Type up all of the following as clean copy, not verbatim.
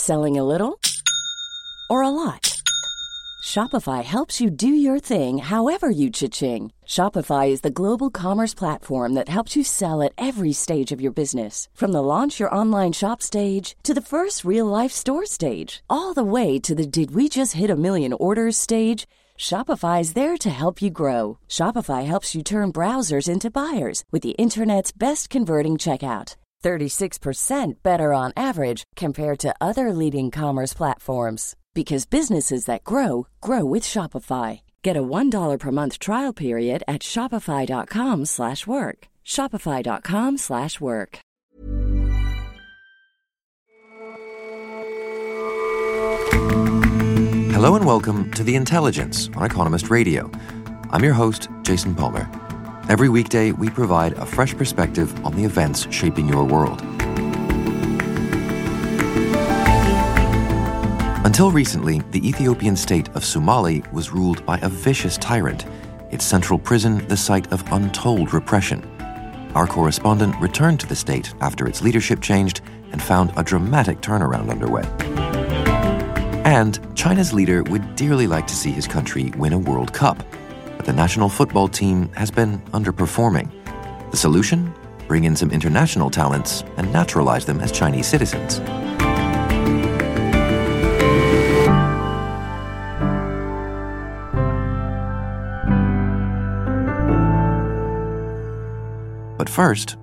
Selling a little or a lot? Shopify helps you do your thing however you cha-ching. Shopify is the global commerce platform that helps you sell at every stage of your business. From the launch your online shop stage to the first real-life store stage, all the way to the did we just hit a million orders stage. Shopify is there to help you grow. Shopify helps you turn browsers into buyers with the internet's best converting checkout. 36% better on average compared to other leading commerce platforms. Because businesses that grow, grow with Shopify. Get a $1 per month trial period at shopify.com/work. Shopify.com/work. Hello and welcome to The Intelligence on Economist Radio. I'm your host, Jason Palmer. Every weekday, we provide a fresh perspective on the events shaping your world. Until recently, the Ethiopian state of Somali was ruled by a vicious tyrant, its central prison the site of untold repression. Our correspondent returned to the state after its leadership changed and found a dramatic turnaround underway. And China's leader would dearly like to see his country win a World Cup, but the national football team has been underperforming. The solution? Bring in some international talents and naturalize them as Chinese citizens. But first,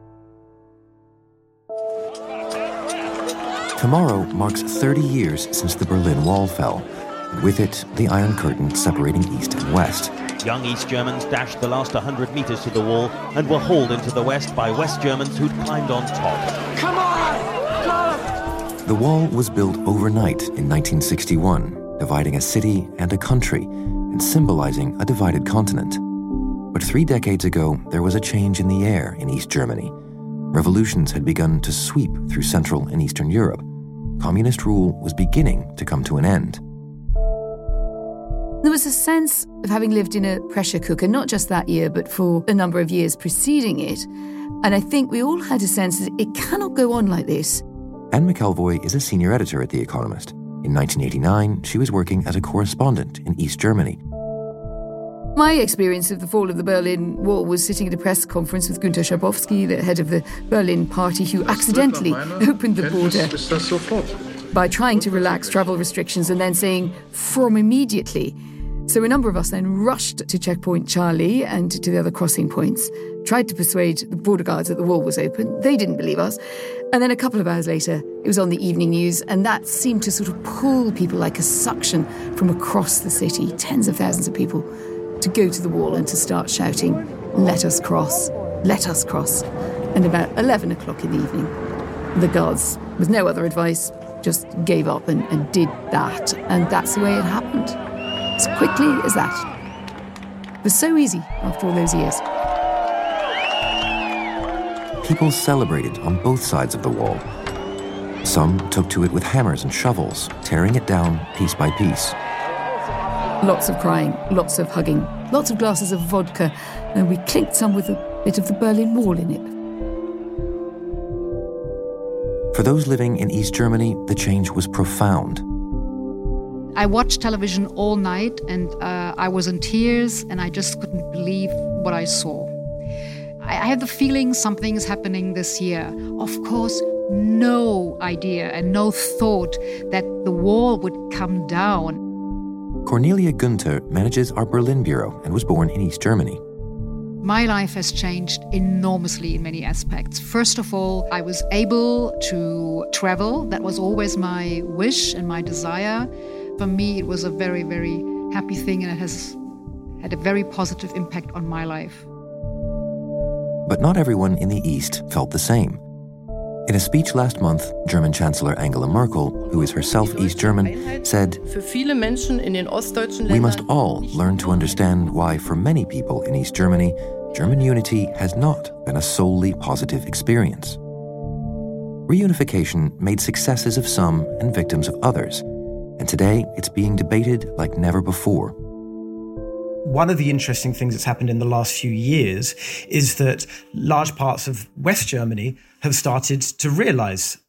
tomorrow marks 30 years since the Berlin Wall fell, and with it, the Iron Curtain separating East and West. Young East Germans dashed the last 100 metres to the wall and were hauled into the West by West Germans who'd climbed on top. Come on! Go! The wall was built overnight in 1961, dividing a city and a country and symbolizing a divided continent. But 3 decades ago, there was a change in the air in East Germany. Revolutions had begun to sweep through Central and Eastern Europe. Communist rule was beginning to come to an end. There was a sense of having lived in a pressure cooker, not just that year, but for a number of years preceding it. And I think we all had a sense that it cannot go on like this. Anne McElvoy is a senior editor at The Economist. In 1989, she was working as a correspondent in East Germany. My experience of the fall of the Berlin Wall was sitting at a press conference with Günter Schabowski, the head of the Berlin Party, who accidentally opened the border by trying to relax travel restrictions and then saying, from immediately. So a number of us then rushed to Checkpoint Charlie and to the other crossing points, tried to persuade the border guards that the wall was open. They didn't believe us. And then a couple of hours later, it was on the evening news, and that seemed to sort of pull people like a suction from across the city, tens of thousands of people, to go to the wall and to start shouting, let us cross, let us cross. And about 11 o'clock in the evening, the guards, with no other advice, just gave up and did that. And that's the way it happened. As quickly as that. It was so easy after all those years. People celebrated on both sides of the wall. Some took to it with hammers and shovels, tearing it down piece by piece. Lots of crying, lots of hugging, lots of glasses of vodka, and we clinked some with a bit of the Berlin Wall in it. For those living in East Germany, the change was profound. I watched television all night and I was in tears and I just couldn't believe what I saw. I had the feeling something is happening this year. Of course, no idea and no thought that the wall would come down. Cornelia Günther manages our Berlin bureau and was born in East Germany. My life has changed enormously in many aspects. First of all, I was able to travel. That was always my wish and my desire. For me, it was a very, very happy thing, and it has had a very positive impact on my life. But not everyone in the East felt the same. In a speech last month, German Chancellor Angela Merkel, who is herself East German, said, "We must all learn to understand why, for many people in East Germany, German unity has not been a solely positive experience. Reunification made successes of some and victims of others, and today it's being debated like never before." One of the interesting things that's happened in the last few years is that large parts of West Germany have started to realize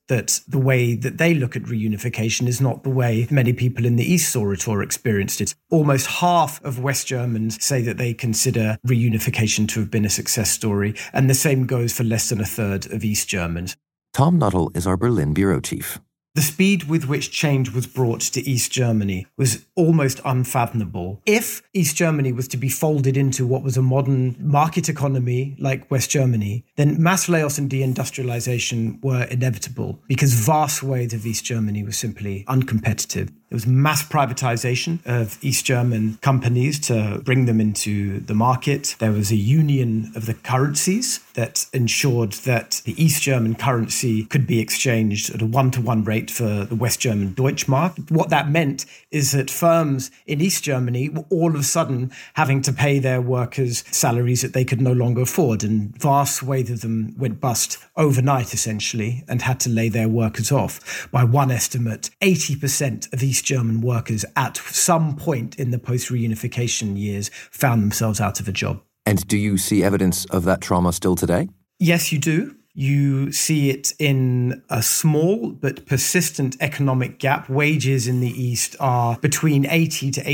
that the way that they look at reunification is not the way many people in the East saw it or experienced it. Almost half of West Germans say that they consider reunification to have been a success story, and the same goes for less than a third of East Germans. Tom Nuttall is our Berlin bureau chief. The speed with which change was brought to East Germany was almost unfathomable. If East Germany was to be folded into what was a modern market economy like West Germany, then mass layoffs and deindustrialization were inevitable because vast swathes of East Germany were simply uncompetitive. There was mass privatization of East German companies to bring them into the market. There was a union of the currencies that ensured that the East German currency could be exchanged at a 1-to-1 rate for the West German Deutschmark. What that meant is that firms in East Germany were all of a sudden having to pay their workers salaries that they could no longer afford, and vast swathes of them went bust overnight, essentially, and had to lay their workers off. By one estimate, 80% of East German workers at some point in the post-reunification years found themselves out of a job. And do you see evidence of that trauma still today? Yes, you do. You see it in a small but persistent economic gap. Wages in the East are between 80 to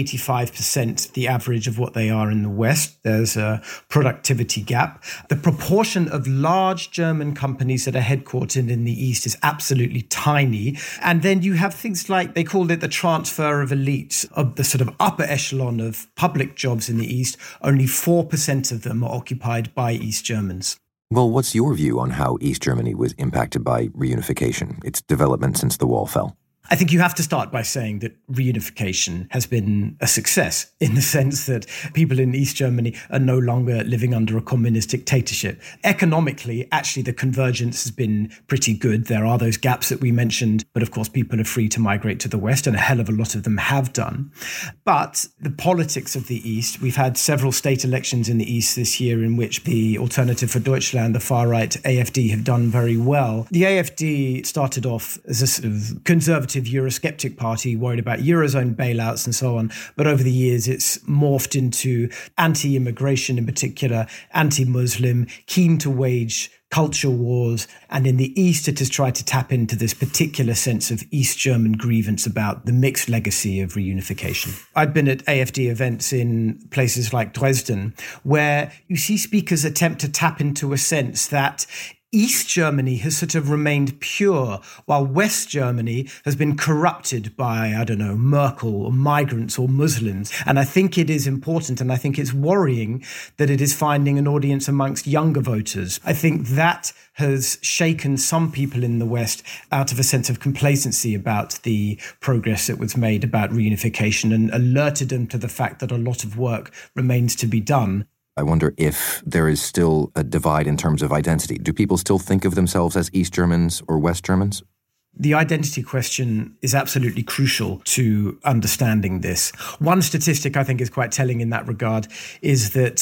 85%, the average of what they are in the West. There's a productivity gap. The proportion of large German companies that are headquartered in the East is absolutely tiny. And then you have things like, they called it the transfer of elites, of the sort of upper echelon of public jobs in the East. Only 4% of them are occupied by East Germans. Well, what's your view on how East Germany was impacted by reunification, its development since the wall fell? I think you have to start by saying that reunification has been a success in the sense that people in East Germany are no longer living under a communist dictatorship. Economically, actually, the convergence has been pretty good. There are those gaps that we mentioned, but of course, people are free to migrate to the West, and a hell of a lot of them have done. But the politics of the East, we've had several state elections in the East this year in which the Alternative for Deutschland, the far-right AfD, have done very well. The AfD started off as a sort of conservative Eurosceptic party worried about Eurozone bailouts and so on. But over the years, it's morphed into anti-immigration in particular, anti-Muslim, keen to wage culture wars. And in the East, it has tried to tap into this particular sense of East German grievance about the mixed legacy of reunification. I've been at AfD events in places like Dresden, where you see speakers attempt to tap into a sense that East Germany has sort of remained pure, while West Germany has been corrupted by, Merkel or migrants or Muslims. And I think it is important, and I think it's worrying that it is finding an audience amongst younger voters. I think that has shaken some people in the West out of a sense of complacency about the progress that was made about reunification and alerted them to the fact that a lot of work remains to be done. I wonder if there is still a divide in terms of identity. Do people still think of themselves as East Germans or West Germans? The identity question is absolutely crucial to understanding this. One statistic I think is quite telling in that regard is that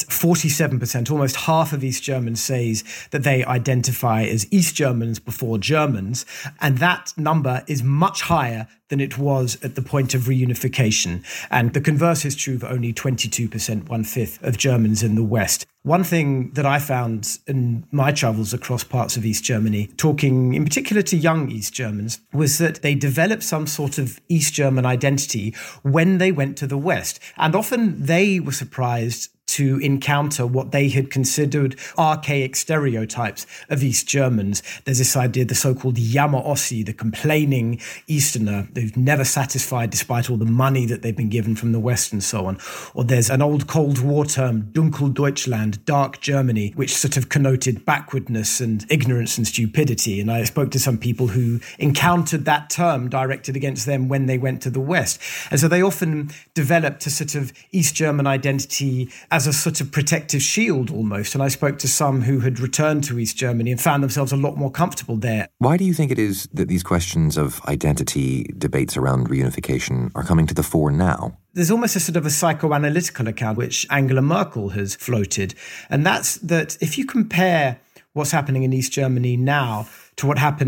47%, almost half of East Germans, says that they identify as East Germans before Germans, and that number is much higher than it was at the point of reunification. And the converse is true for only 22%, one-fifth of Germans in the West. One thing that I found in my travels across parts of East Germany, talking in particular to young East Germans, was that they developed some sort of East German identity when they went to the West. And often they were surprised to encounter what they had considered archaic stereotypes of East Germans. There's this idea, the so-called Jammer-Ossi, the complaining Easterner who's never satisfied despite all the money that they've been given from the West and so on. Or there's an old Cold War term, Dunkeldeutschland, dark Germany, which sort of connoted backwardness and ignorance and stupidity. And I spoke to some people who encountered that term directed against them when they went to the West. And so they often developed a sort of East German identity as a sort of protective shield almost. And I spoke to some who had returned to East Germany and found themselves a lot more comfortable there. Why do you think it is that these questions of identity, debates around reunification, are coming to the fore now? There's almost a sort of a psychoanalytical account which Angela Merkel has floated. And that's that if you compare what's happening in East Germany now to what happened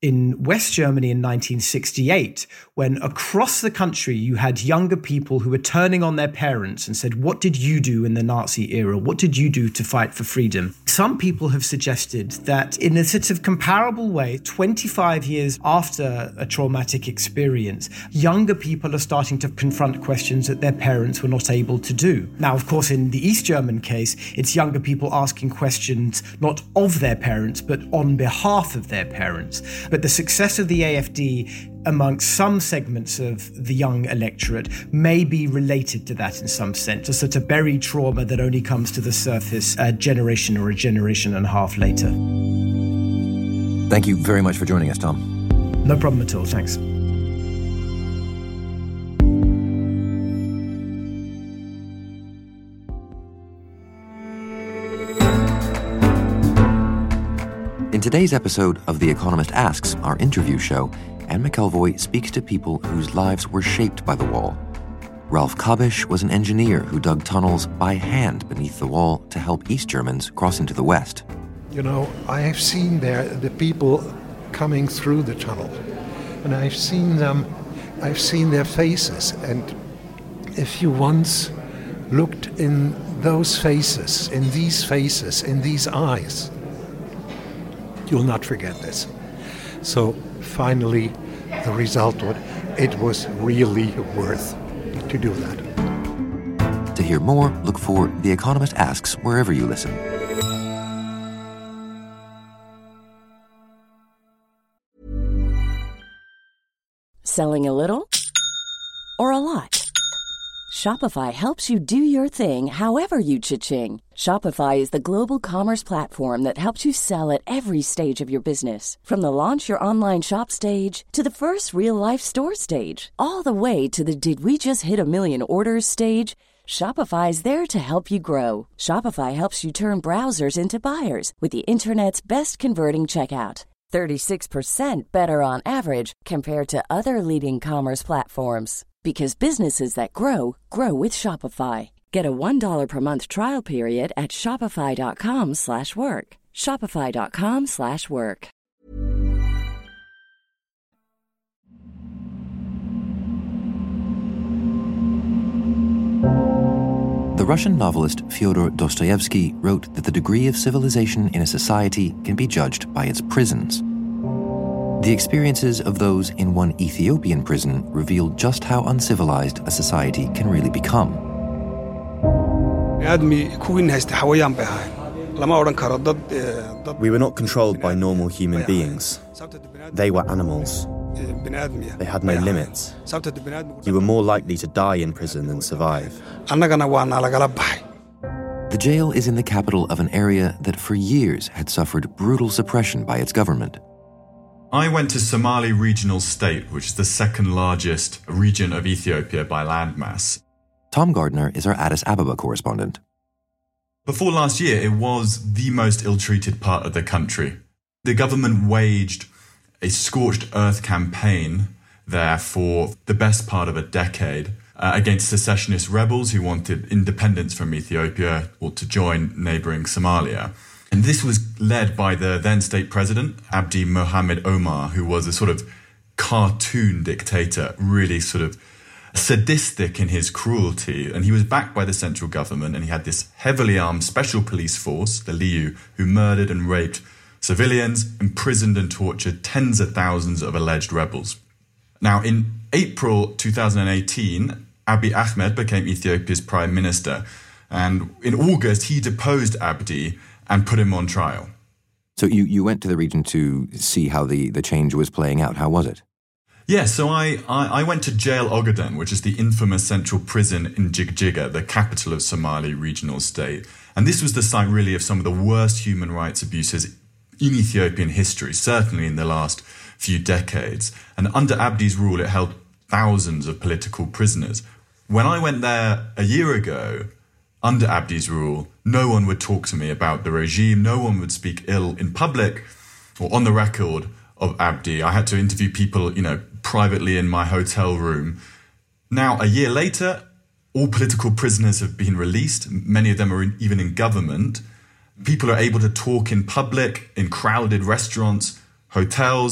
in West Germany in 1968, when across the country you had younger people who were turning on their parents and said, what did you do in the Nazi era? What did you do to fight for freedom? Some people have suggested that in a sort of comparable way, 25 years after a traumatic experience, younger people are starting to confront questions that their parents were not able to do. Now, of course, in the East German case, it's younger people asking questions not of their parents, but on behalf of their parents. But the success of the AfD amongst some segments of the young electorate may be related to that in some sense, a sort of buried trauma that only comes to the surface a generation or a generation and a half later. Thank you very much for joining us, Tom. No problem at all, thanks. In today's episode of The Economist Asks, our interview show, Anne McElvoy speaks to people whose lives were shaped by the wall. Ralph Kabisch was an engineer who dug tunnels by hand beneath the wall to help East Germans cross into the West. You know, I have seen there the people coming through the tunnel, and I've seen their faces, and if you once looked in those faces, in these eyes, you'll not forget this. So finally, the result it was really worth to do that. To hear more, look for The Economist Asks wherever you listen. Selling a little or a lot? Shopify helps you do your thing however you cha-ching. Shopify is the global commerce platform that helps you sell at every stage of your business. From the launch your online shop stage to the first real-life store stage, all the way to the did we just hit a million orders stage. Shopify is there to help you grow. Shopify helps you turn browsers into buyers with the internet's best converting checkout. 36% better on average compared to other leading commerce platforms. Because businesses that grow, grow with Shopify. Get a $1 per month trial period at shopify.com/work. Shopify.com/work. The Russian novelist Fyodor Dostoevsky wrote that the degree of civilization in a society can be judged by its prisons. The experiences of those in one Ethiopian prison reveal just how uncivilized a society can really become. We were not controlled by normal human beings. They were animals. They had no limits. You were more likely to die in prison than survive. The jail is in the capital of an area that for years had suffered brutal suppression by its government. I went to Somali Regional State, which is the second largest region of Ethiopia by landmass. Tom Gardner is our Addis Ababa correspondent. Before last year, it was the most ill-treated part of the country. The government waged a scorched earth campaign there for the best part of a decade against secessionist rebels who wanted independence from Ethiopia or to join neighbouring Somalia. And this was led by the then state president, Abdi Mohamed Omar, who was a sort of cartoon dictator, really sort of sadistic in his cruelty. And he was backed by the central government, and he had this heavily armed special police force, the Liu, who murdered and raped civilians, imprisoned and tortured tens of thousands of alleged rebels. Now, in April 2018, Abiy Ahmed became Ethiopia's prime minister. And in August, he deposed Abdi and put him on trial. So you went to the region to see how the change was playing out. How was it? Yeah, so I went to Jail Ogaden, which is the infamous central prison in Jigjiga, the capital of Somali Regional State. And this was the site really of some of the worst human rights abuses in Ethiopian history, certainly in the last few decades. And under Abdi's rule, it held thousands of political prisoners. When I went there a year ago, under Abdi's rule, no one would talk to me about the regime. No one would speak ill in public or on the record of Abdi. I had to interview people, privately in my hotel room. Now, a year later, all political prisoners have been released. Many of them are even in government. People are able to talk in public, in crowded restaurants, hotels,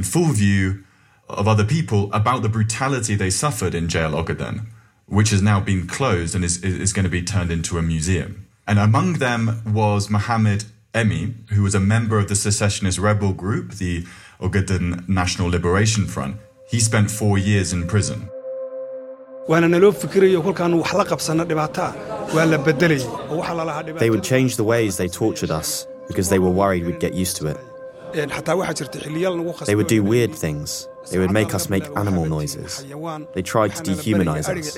in full view of other people about the brutality they suffered in jail Ogaden, which has now been closed and is going to be turned into a museum. And among them was Mohamed Emi, who was a member of the secessionist rebel group, the Ogaden National Liberation Front. He spent 4 years in prison. They would change the ways they tortured us because they were worried we'd get used to it. They would do weird things. They would make us make animal noises. They tried to dehumanize us.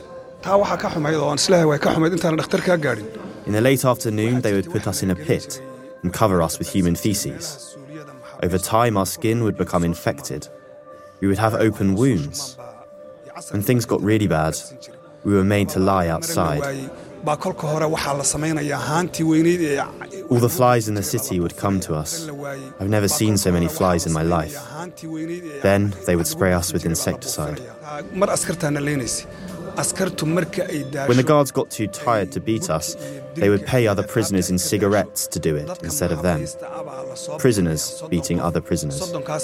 In the late afternoon, they would put us in a pit and cover us with human feces. Over time, our skin would become infected. We would have open wounds. When things got really bad, we were made to lie outside. All the flies in the city would come to us. I've never seen so many flies in my life. Then they would spray us with insecticide. When the guards got too tired to beat us, they would pay other prisoners in cigarettes to do it instead of them. Prisoners beating other prisoners.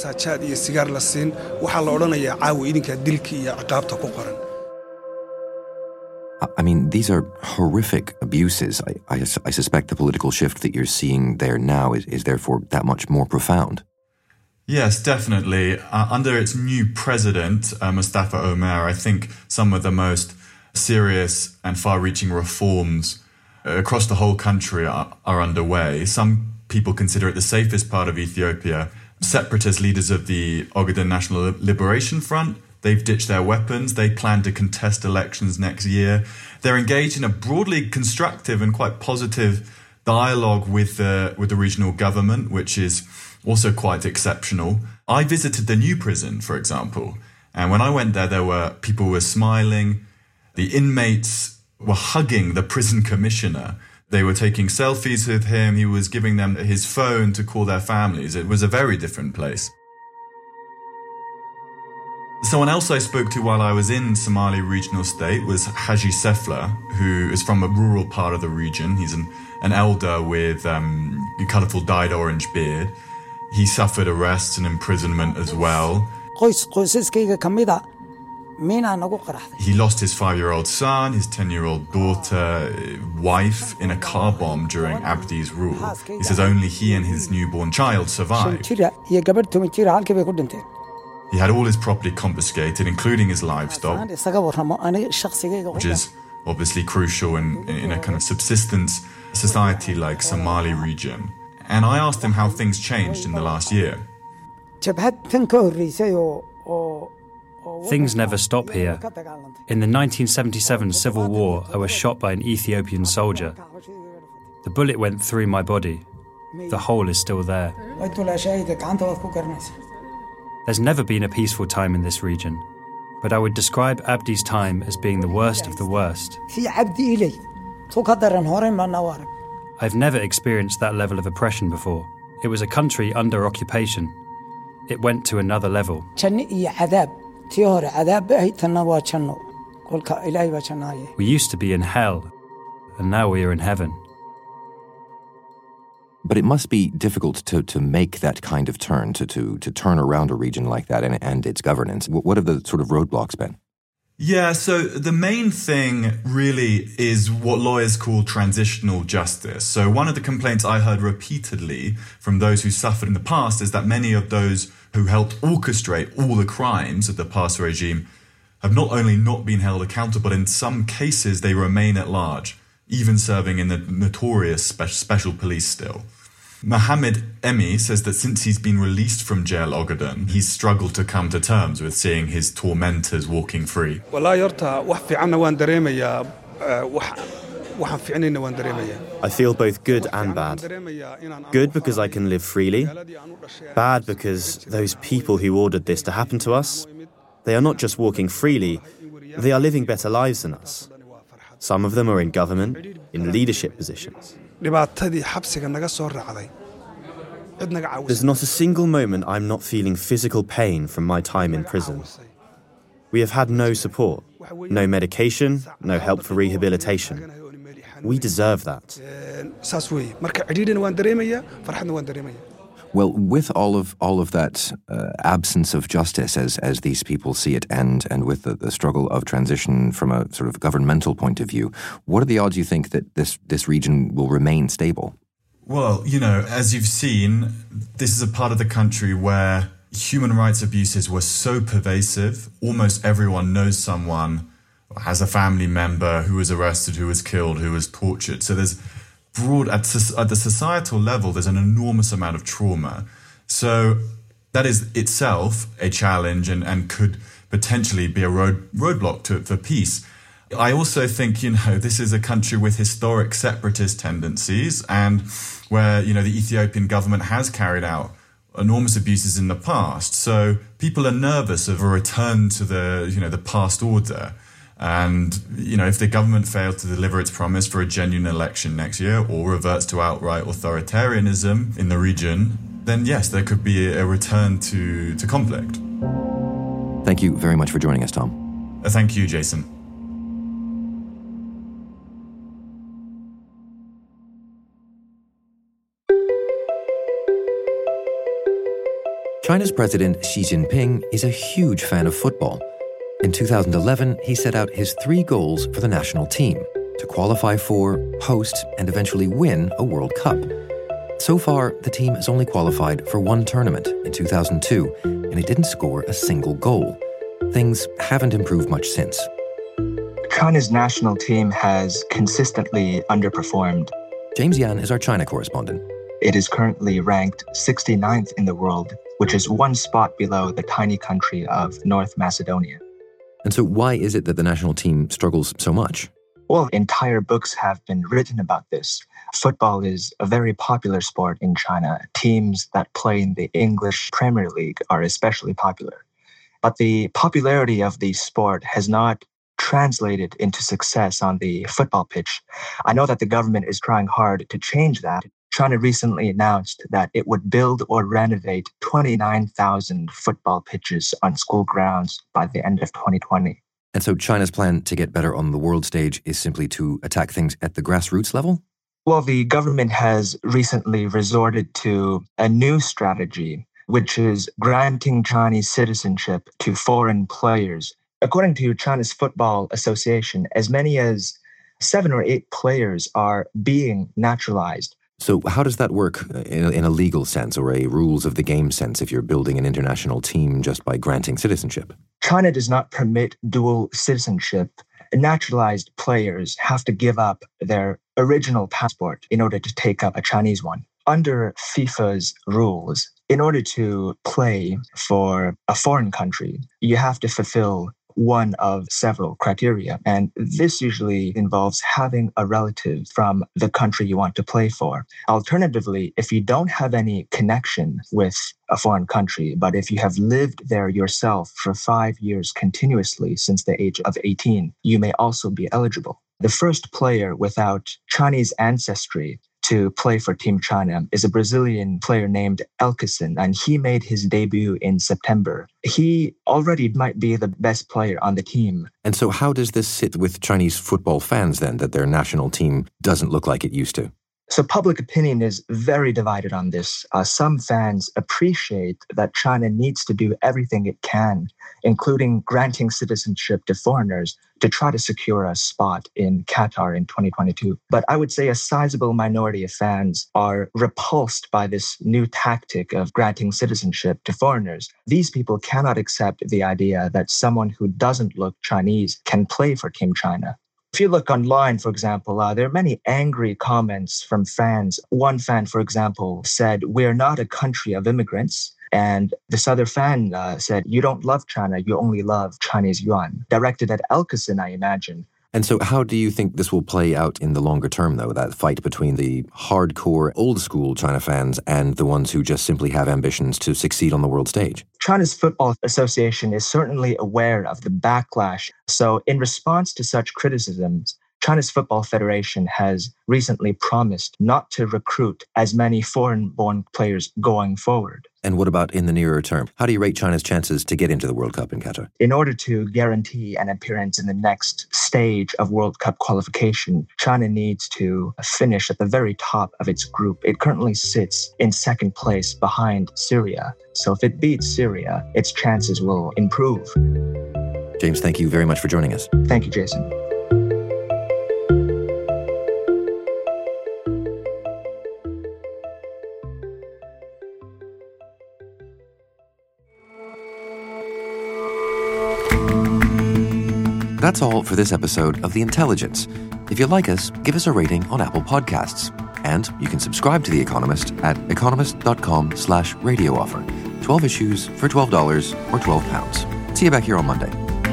I mean, these are horrific abuses. I suspect the political shift that you're seeing there now is therefore that much more profound. Yes, definitely. Under its new president, Mustafa Omar, I think some of the most serious and far-reaching reforms across the whole country are underway. Some people consider it the safest part of Ethiopia. Separatist leaders of the Ogaden National Liberation Front, they've ditched their weapons. They plan to contest elections next year. They're engaged in a broadly constructive and quite positive dialogue with the regional government, which is also quite exceptional. I visited the new prison, for example, and when I went there people were smiling. The inmates were hugging the prison commissioner. They were taking selfies with him. He was giving them his phone to call their families. It was a very different place. Someone else I spoke to while I was in Somali regional state was Haji Sefla, who is from a rural part of the region. He's an elder with a colourful dyed orange beard. He suffered arrests and imprisonment as well. He lost his 5-year-old son, his 10-year-old daughter, wife in a car bomb during Abdi's rule. He says only he and his newborn child survived. He had all his property confiscated, including his livestock, which is obviously crucial in a kind of subsistence society like Somali region. And I asked him how things changed in the last year. Things never stop here. In the 1977 Civil War, I was shot by an Ethiopian soldier. The bullet went through my body. The hole is still there. There's never been a peaceful time in this region, but I would describe Abdi's time as being the worst of the worst. I've never experienced that level of oppression before. It was a country under occupation. It went to another level. We used to be in hell, and now we are in heaven. But it must be difficult to make that kind of turn, to turn around a region like that and its governance. What have the sort of roadblocks been? Yeah, so the main thing really is what lawyers call transitional justice. So one of the complaints I heard repeatedly from those who suffered in the past is that many of those who helped orchestrate all the crimes of the past regime have not only not been held accountable, but in some cases they remain at large, even serving in the notorious special police still. Mohamed Emi says that since he's been released from jail Ogaden, he's struggled to come to terms with seeing his tormentors walking free. I feel both good and bad. Good because I can live freely. Bad because those people who ordered this to happen to us, they are not just walking freely, they are living better lives than us. Some of them are in government, in leadership positions. There's not a single moment I'm not feeling physical pain from my time in prison. We have had no support, no medication, no help for rehabilitation. We deserve that. Well, with all of that absence of justice, as these people see it, and with the struggle of transition from a sort of governmental point of view, what are the odds you think that this region will remain stable? Well, as you've seen, this is a part of the country where human rights abuses were so pervasive. Almost everyone knows someone, has a family member who was arrested, who was killed, who was tortured. So there's at the societal level, there's an enormous amount of trauma. So that is itself a challenge and could potentially be a roadblock for peace. I also think, this is a country with historic separatist tendencies and where, the Ethiopian government has carried out enormous abuses in the past. So people are nervous of a return to the past order. And, if the government fails to deliver its promise for a genuine election next year or reverts to outright authoritarianism in the region, then yes, there could be a return to conflict. Thank you very much for joining us, Tom. Thank you, Jason. China's President Xi Jinping is a huge fan of football. In 2011, he set out his 3 goals for the national team: to qualify for, host, and eventually win a World Cup. So far, the team has only qualified for 1 tournament in 2002, and it didn't score a single goal. Things haven't improved much since. China's national team has consistently underperformed. James Yan is our China correspondent. It is currently ranked 69th in the world, which is 1 spot below the tiny country of North Macedonia. And so why is it that the national team struggles so much? Well, entire books have been written about this. Football is a very popular sport in China. Teams that play in the English Premier League are especially popular. But the popularity of the sport has not translated into success on the football pitch. I know that the government is trying hard to change that. China recently announced that it would build or renovate 29,000 football pitches on school grounds by the end of 2020. And so China's plan to get better on the world stage is simply to attack things at the grassroots level? Well, the government has recently resorted to a new strategy, which is granting Chinese citizenship to foreign players. According to China's Football Association, as many as 7 or 8 players are being naturalized. So how does that work in a legal sense or a rules of the game sense if you're building an international team just by granting citizenship? China does not permit dual citizenship. Naturalized players have to give up their original passport in order to take up a Chinese one. Under FIFA's rules, in order to play for a foreign country, you have to fulfill one of several criteria. And this usually involves having a relative from the country you want to play for. Alternatively, if you don't have any connection with a foreign country, but if you have lived there yourself for 5 years continuously since the age of 18, you may also be eligible. The first player without Chinese ancestry to play for Team China is a Brazilian player named Elkeson, and he made his debut in September. He already might be the best player on the team. And so how does this sit with Chinese football fans then, that their national team doesn't look like it used to? So public opinion is very divided on this. Some fans appreciate that China needs to do everything it can, including granting citizenship to foreigners, to try to secure a spot in Qatar in 2022. But I would say a sizable minority of fans are repulsed by this new tactic of granting citizenship to foreigners. These people cannot accept the idea that someone who doesn't look Chinese can play for Team China. If you look online, for example, there are many angry comments from fans. One fan, for example, said, "We're not a country of immigrants." And this other fan said, "You don't love China, you only love Chinese yuan." Directed at Elkeson, I imagine. And so how do you think this will play out in the longer term, though, that fight between the hardcore, old-school China fans and the ones who just simply have ambitions to succeed on the world stage? China's Football Association is certainly aware of the backlash. So in response to such criticisms, China's Football Federation has recently promised not to recruit as many foreign-born players going forward. And what about in the nearer term? How do you rate China's chances to get into the World Cup in Qatar? In order to guarantee an appearance in the next stage of World Cup qualification, China needs to finish at the very top of its group. It currently sits in second place behind Syria. So if it beats Syria, its chances will improve. James, thank you very much for joining us. Thank you, Jason. That's all for this episode of The Intelligence. If you like us, give us a rating on Apple Podcasts. And you can subscribe to The Economist at economist.com/radio offer. 12 issues for $12 or £12. See you back here on Monday.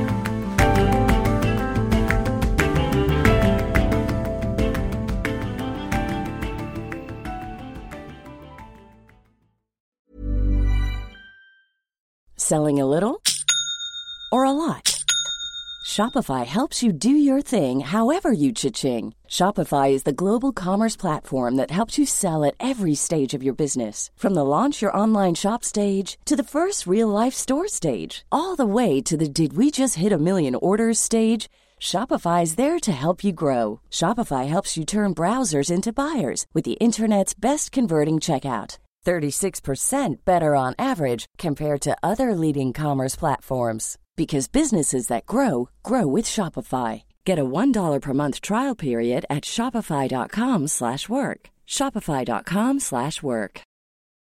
Selling a little or a lot? Shopify helps you do your thing however you cha-ching. Shopify is the global commerce platform that helps you sell at every stage of your business. From the launch your online shop stage to the first real-life store stage, all the way to the did we just hit a million orders stage. Shopify is there to help you grow. Shopify helps you turn browsers into buyers with the internet's best converting checkout. 36% better on average compared to other leading commerce platforms. Because businesses that grow, grow with Shopify. Get a $1 per month trial period at shopify.com/work. Shopify.com/work.